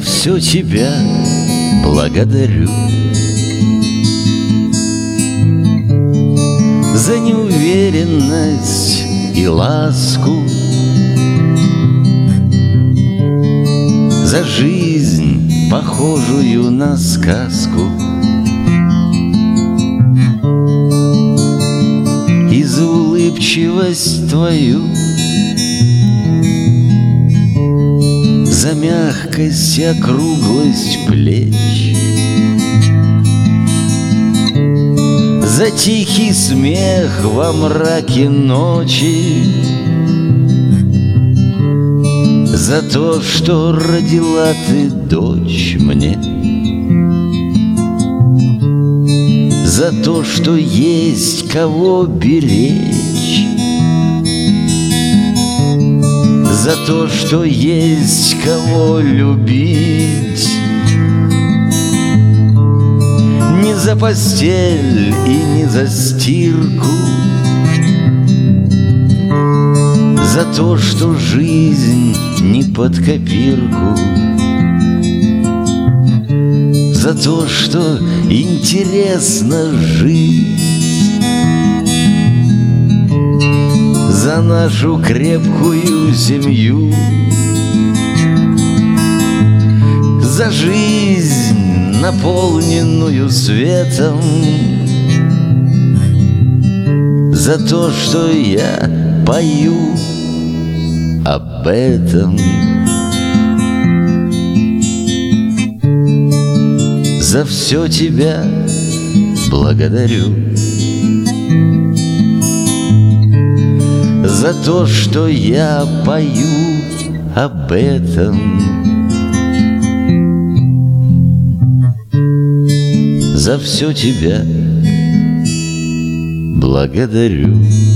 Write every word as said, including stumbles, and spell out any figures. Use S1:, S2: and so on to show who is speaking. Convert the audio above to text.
S1: все тебя благодарю. За неуверенность и ласку, за жизнь, похожую на сказку, и за улыбчивость твою, за мягкость и округлость плеч, за тихий смех во мраке ночи, за то, что родила ты дочь мне, за то, что есть кого беречь, за то, что есть кого любить. Не за постель и не за стирку, за то, что жизнь не под копирку, за то, что интересно жить, за нашу крепкую семью, за жизнь, наполненную светом, за то, что я пою об этом. За все тебя благодарю, за то, что я пою об этом. За все тебя благодарю.